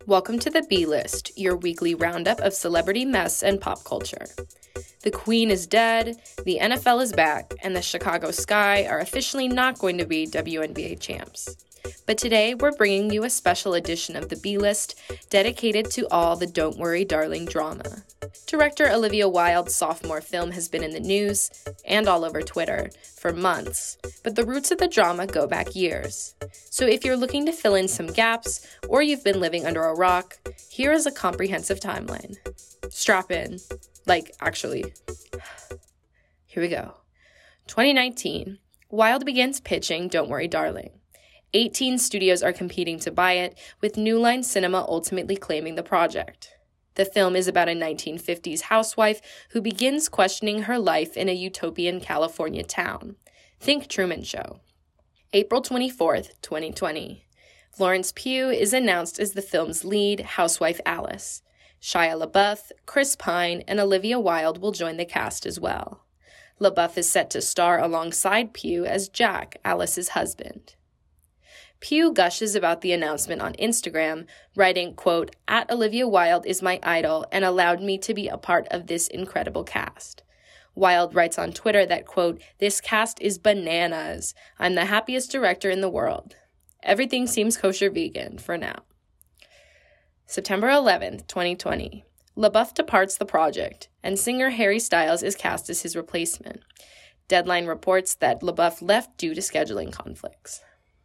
Welcome to the B-List, your weekly roundup of celebrity mess and pop culture. The Queen is dead, the NFL is back, and the Chicago Sky are officially not going to be WNBA champs. But today, we're bringing you a special edition of the B-List dedicated to all the Don't Worry Darling drama. Director Olivia Wilde's sophomore film has been in the news, and all over Twitter, for months, but the roots of the drama go back years. So if you're looking to fill in some gaps, or you've been living under a rock, here is a comprehensive timeline. Strap in. Actually. Here we go. 2019. Wilde begins pitching Don't Worry Darling. 18 studios are competing to buy it, with New Line Cinema ultimately claiming the project. The film is about a 1950s housewife who begins questioning her life in a utopian California town. Think Truman Show. April 24th, 2020. Florence Pugh is announced as the film's lead, housewife Alice. Shia LaBeouf, Chris Pine, and Olivia Wilde will join the cast as well. LaBeouf is set to star alongside Pugh as Jack, Alice's husband. Pugh gushes about the announcement on Instagram, writing, quote, "At Olivia Wilde is my idol and allowed me to be a part of this incredible cast." Wilde writes on Twitter that, quote, "This cast is bananas. I'm the happiest director in the world. Everything seems kosher vegan for now." September 11th, 2020. LaBeouf departs the project, and singer Harry Styles is cast as his replacement. Deadline reports that LaBeouf left due to scheduling conflicts.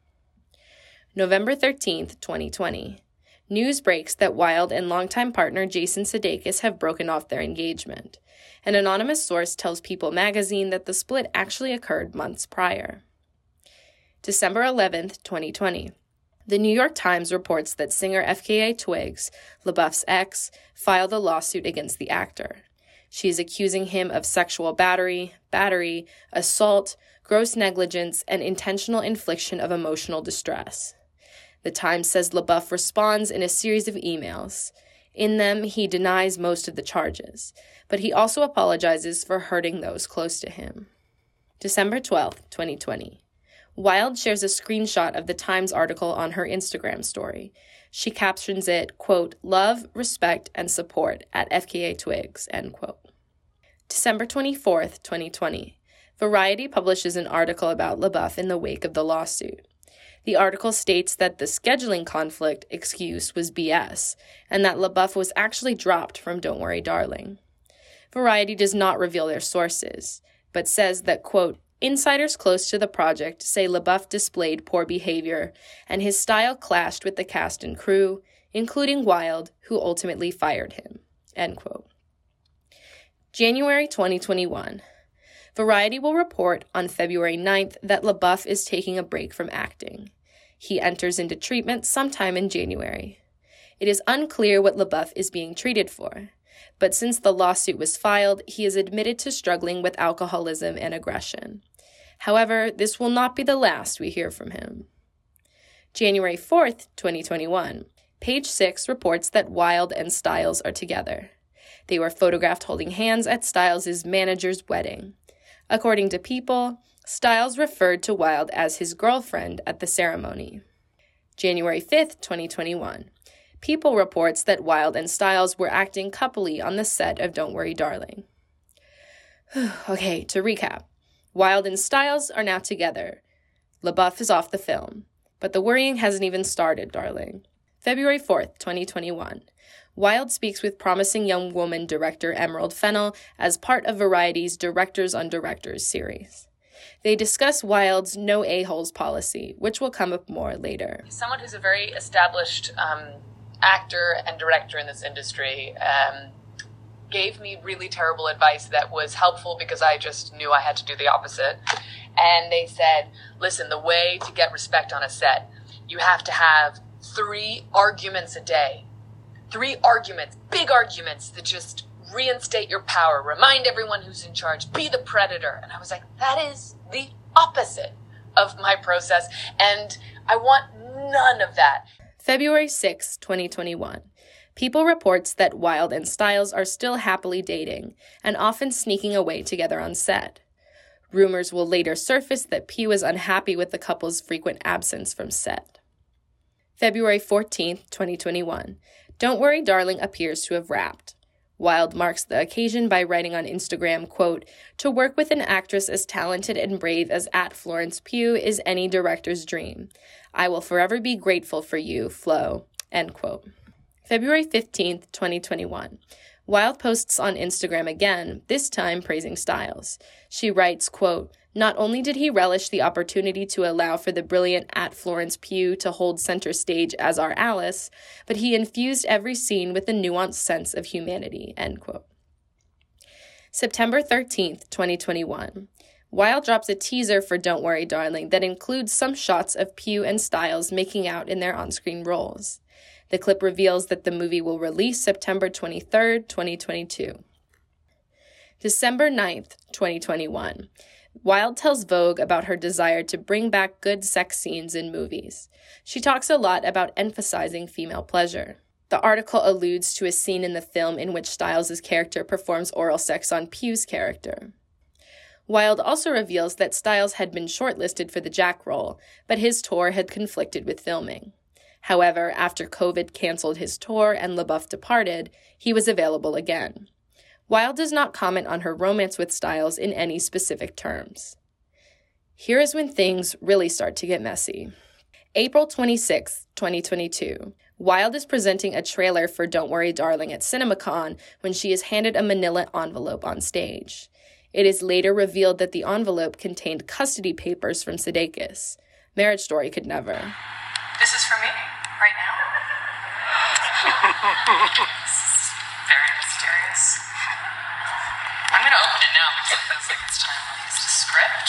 November 13th, 2020. News breaks that Wilde and longtime partner Jason Sudeikis have broken off their engagement. An anonymous source tells People magazine that the split actually occurred months prior. December 11th, 2020. The New York Times reports that singer FKA Twigs, LaBeouf's ex, filed a lawsuit against the actor. She is accusing him of sexual battery, assault, gross negligence, and intentional infliction of emotional distress. The Times says LaBeouf responds in a series of emails. In them, he denies most of the charges, but he also apologizes for hurting those close to him. December 12th, 2020. Wilde shares a screenshot of the Times article on her Instagram story. She captions it, quote, "Love, respect, and support at FKA Twigs," end quote. December 24th, 2020. Variety publishes an article about LaBeouf in the wake of the lawsuit. The article states that the scheduling conflict excuse was BS, and that LaBeouf was actually dropped from Don't Worry Darling. Variety does not reveal their sources, but says that, quote, "Insiders close to the project say LaBeouf displayed poor behavior, and his style clashed with the cast and crew, including Wilde, who ultimately fired him," end quote. January 2021. Variety will report on February 9th that LaBeouf is taking a break from acting. He enters into treatment sometime in January. It is unclear what LaBeouf is being treated for, but since the lawsuit was filed, he is admitted to struggling with alcoholism and aggression. However, this will not be the last we hear from him. January 4th, 2021. Page 6 reports that Wilde and Styles are together. They were photographed holding hands at Styles' manager's wedding. According to People, Styles referred to Wilde as his girlfriend at the ceremony. January 5th, 2021. People reports that Wilde and Styles were acting coupley on the set of Don't Worry Darling. Okay, to recap. Wilde and Styles are now together. LaBeouf is off the film. But the worrying hasn't even started, darling. February 4th, 2021. Wilde speaks with promising young woman director Emerald Fennell as part of Variety's Directors on Directors series. They discuss Wilde's no a-holes policy, which will come up more later. Someone who's a very established actor and director in this industry gave me really terrible advice that was helpful because I just knew I had to do the opposite. And they said, listen, the way to get respect on a set, you have to have 3 arguments a day. 3 arguments, big arguments that just reinstate your power, remind everyone who's in charge, be the predator. And I was like, that is the opposite of my process, and I want none of that. February 6, 2021. People reports that Wilde and Styles are still happily dating and often sneaking away together on set. Rumors will later surface that Pugh is unhappy with the couple's frequent absence from set. February 14th, 2021. Don't Worry, Darling appears to have wrapped. Wilde marks the occasion by writing on Instagram, quote, "To work with an actress as talented and brave as @Florence Pugh is any director's dream. I will forever be grateful for you, Flo," end quote. February 15th, 2021. Wilde posts on Instagram again, this time praising Styles. She writes, quote, "Not only did he relish the opportunity to allow for the brilliant @Florence Pugh to hold center stage as our Alice, but he infused every scene with a nuanced sense of humanity," end quote. September 13th, 2021. Wilde drops a teaser for Don't Worry, Darling that includes some shots of Pugh and Styles making out in their on-screen roles. The clip reveals that the movie will release September 23rd, 2022. December 9th, 2021. Wilde tells Vogue about her desire to bring back good sex scenes in movies. She talks a lot about emphasizing female pleasure. The article alludes to a scene in the film in which Styles' character performs oral sex on Pugh's character. Wilde also reveals that Styles had been shortlisted for the Jack role, but his tour had conflicted with filming. However, after COVID canceled his tour and LaBeouf departed, he was available again. Wilde does not comment on her romance with Styles in any specific terms. Here is when things really start to get messy. April 26, 2022. Wilde is presenting a trailer for Don't Worry, Darling at CinemaCon when she is handed a manila envelope on stage. It is later revealed that the envelope contained custody papers from Sudeikis. Marriage Story could never. This is for me, right now. This is very mysterious. I'm going to open it now because it feels like it's time to use the script.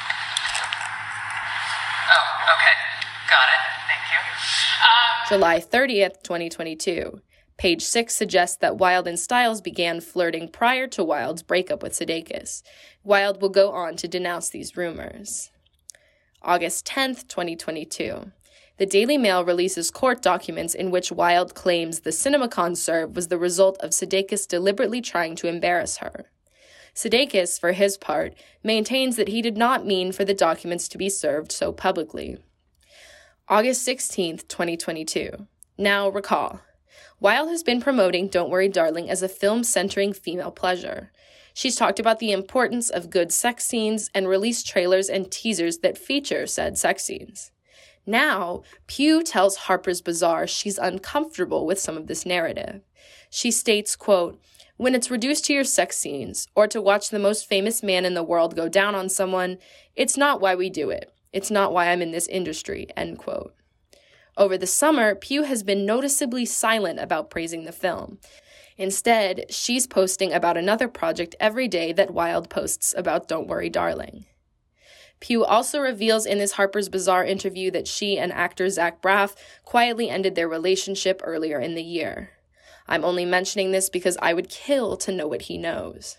Oh, okay. Got it. Thank you. July 30th, 2022. Page 6 suggests that Wilde and Styles began flirting prior to Wilde's breakup with Sudeikis. Wilde will go on to denounce these rumors. August 10th, 2022. The Daily Mail releases court documents in which Wilde claims the CinemaCon serve was the result of Sudeikis deliberately trying to embarrass her. Sudeikis, for his part, maintains that he did not mean for the documents to be served so publicly. August 16th, 2022. Now recall. Wilde has been promoting Don't Worry, Darling as a film centering female pleasure. She's talked about the importance of good sex scenes and released trailers and teasers that feature said sex scenes. Now, Pugh tells Harper's Bazaar she's uncomfortable with some of this narrative. She states, quote, "When it's reduced to your sex scenes, or to watch the most famous man in the world go down on someone, it's not why we do it. It's not why I'm in this industry," end quote. Over the summer, Pugh has been noticeably silent about praising the film. Instead, she's posting about another project every day that Wilde posts about Don't Worry, Darling. Pugh also reveals in this Harper's Bazaar interview that she and actor Zach Braff quietly ended their relationship earlier in the year. "I'm only mentioning this because I would kill to know what he knows."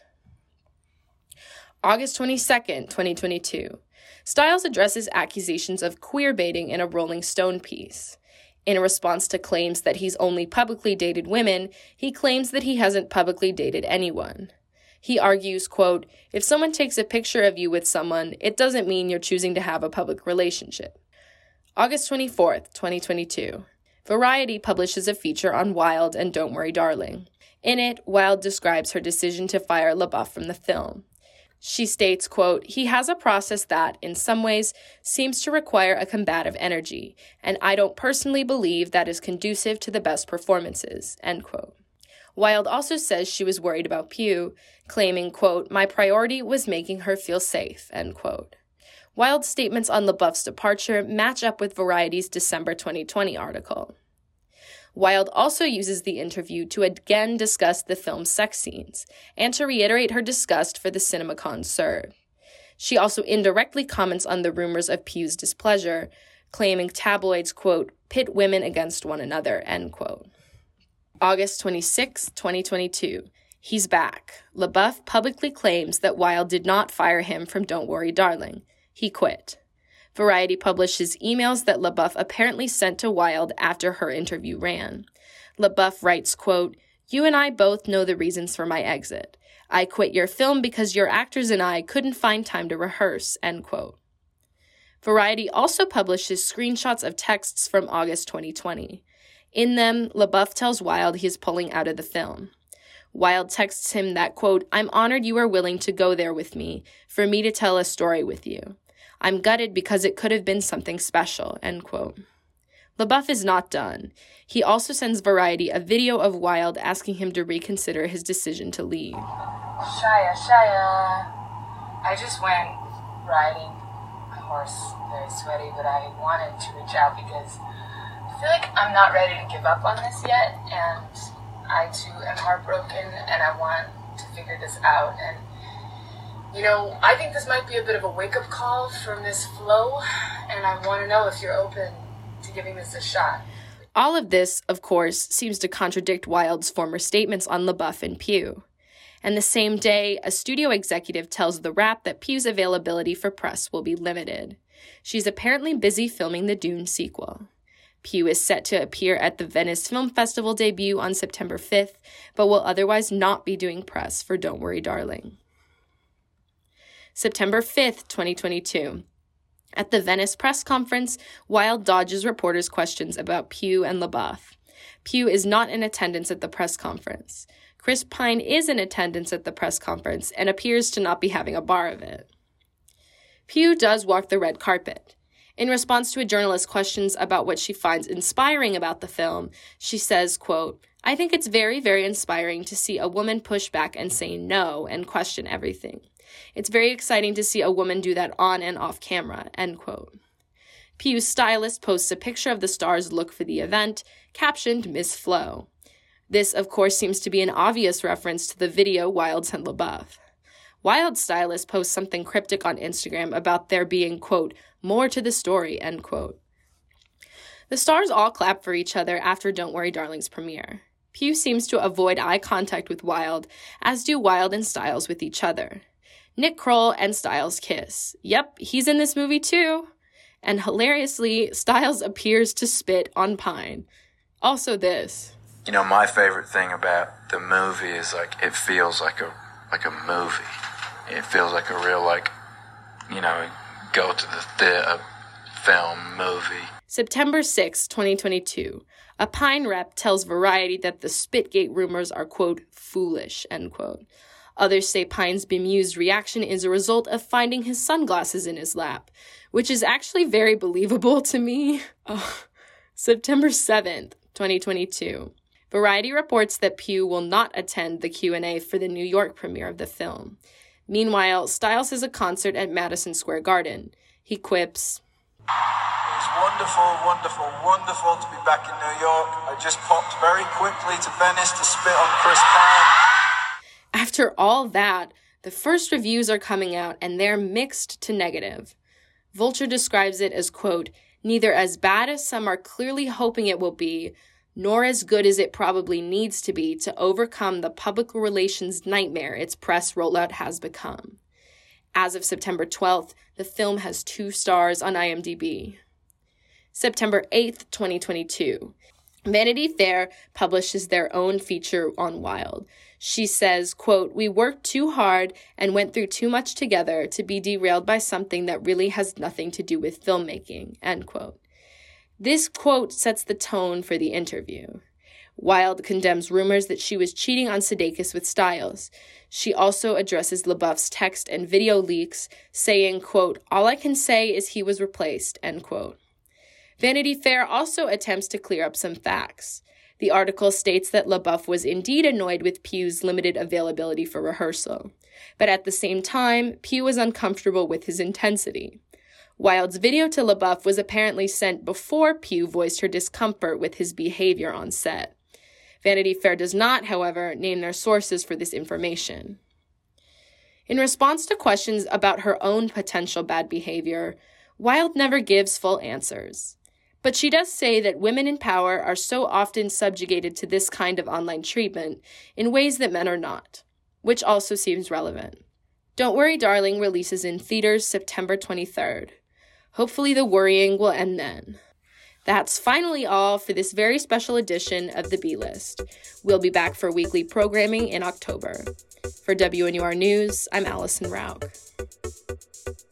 August 22nd, 2022. Styles addresses accusations of queerbaiting in a Rolling Stone piece. In response to claims that he's only publicly dated women, he claims that he hasn't publicly dated anyone. He argues, quote, "If someone takes a picture of you with someone, it doesn't mean you're choosing to have a public relationship." August 24th, 2022. Variety publishes a feature on Wilde and Don't Worry, Darling. In it, Wilde describes her decision to fire LaBeouf from the film. She states, quote, "He has a process that, in some ways, seems to require a combative energy, and I don't personally believe that is conducive to the best performances," end quote. Wilde also says she was worried about Pugh, claiming, quote, "My priority was making her feel safe," end quote. Wilde's statements on LaBeouf's departure match up with Variety's December 2020 article. Wilde also uses the interview to again discuss the film's sex scenes, and to reiterate her disgust for the CinemaCon serve. She also indirectly comments on the rumors of Pugh's displeasure, claiming tabloids, quote, "pit women against one another," end quote. August 26, 2022. He's back. LaBeouf publicly claims that Wilde did not fire him from Don't Worry, Darling. He quit. Variety publishes emails that LaBeouf apparently sent to Wilde after her interview ran. LaBeouf writes, quote, "You and I both know the reasons for my exit. I quit your film because your actors and I couldn't find time to rehearse," end quote. Variety also publishes screenshots of texts from August 2020. In them, LaBeouf tells Wilde he is pulling out of the film. Wilde texts him that, quote, "I'm honored you are willing to go there with me, for me to tell a story with you. I'm gutted because it could have been something special," end quote. LaBeouf is not done. He also sends Variety a video of Wilde asking him to reconsider his decision to leave. Shia, I just went riding my horse, very sweaty, but I wanted to reach out because I feel like I'm not ready to give up on this yet, and I too am heartbroken, and I want to figure this out. And, you know, I think this might be a bit of a wake-up call from this flow, and I want to know if you're open to giving this a shot. All of this, of course, seems to contradict Wilde's former statements on LaBeouf and Pugh. And the same day, a studio executive tells The Wrap that Pugh's availability for press will be limited. She's apparently busy filming the Dune sequel. Pugh is set to appear at the Venice Film Festival debut on September 5th, but will otherwise not be doing press for Don't Worry, Darling. September 5th, 2022. At the Venice press conference, Wilde dodges reporters' questions about Pugh and LaBeouf. Pugh is not in attendance at the press conference. Chris Pine is in attendance at the press conference and appears to not be having a bar of it. Pugh does walk the red carpet. In response to a journalist's questions about what she finds inspiring about the film, she says, quote, "I think it's very, very inspiring to see a woman push back and say no and question everything. It's very exciting to see a woman do that on and off camera," end quote. Pugh's stylist posts a picture of the star's look for the event, captioned Miss Flo. This, of course, seems to be an obvious reference to the video Wilde sent LaBeouf. Wilde's stylist posts something cryptic on Instagram about there being, quote, "more to the story," end quote. The stars all clap for each other after Don't Worry, Darling's premiere. Pugh seems to avoid eye contact with Wilde, as do Wilde and Stiles with each other. Nick Kroll and Stiles kiss. Yep, he's in this movie too. And hilariously, Stiles appears to spit on Pine. Also this. You know, my favorite thing about the movie is, like, it feels like a movie. It feels like a real, like, you know, go to the theater film movie. September 6, 2022. A Pine rep tells Variety that the Spitgate rumors are, quote, "foolish," end quote. Others say Pine's bemused reaction is a result of finding his sunglasses in his lap, which is actually very believable to me. September 7th, 2022. Variety reports that Pugh will not attend the Q&A for the New York premiere of the film. Meanwhile, Stiles has a concert at Madison Square Garden. He quips, "It's wonderful to be back in New York. I just popped very quickly to Venice to spit on Chris Pine." After all that, the first reviews are coming out and they're mixed to negative. Vulture describes it as, quote, "neither as bad as some are clearly hoping it will be, nor as good as it probably needs to be to overcome the public relations nightmare its press rollout has become." As of September 12th, the film has 2 stars on IMDb. September 8th, 2022. Vanity Fair publishes their own feature on Wilde. She says, quote, "we worked too hard and went through too much together to be derailed by something that really has nothing to do with filmmaking," end quote. This quote sets the tone for the interview. Wilde condemns rumors that she was cheating on Sudeikis with Stiles. She also addresses LaBeouf's text and video leaks, saying, quote, "all I can say is he was replaced," end quote. Vanity Fair also attempts to clear up some facts. The article states that LaBeouf was indeed annoyed with Pugh's limited availability for rehearsal, but at the same time, Pugh was uncomfortable with his intensity. Wilde's video to LaBeouf was apparently sent before Pugh voiced her discomfort with his behavior on set. Vanity Fair does not, however, name their sources for this information. In response to questions about her own potential bad behavior, Wilde never gives full answers. But she does say that women in power are so often subjugated to this kind of online treatment in ways that men are not, which also seems relevant. Don't Worry, Darling releases in theaters September 23rd. Hopefully the worrying will end then. That's finally all for this very special edition of the B-List. We'll be back for weekly programming in October. For WNUR News, I'm Allison Rauch.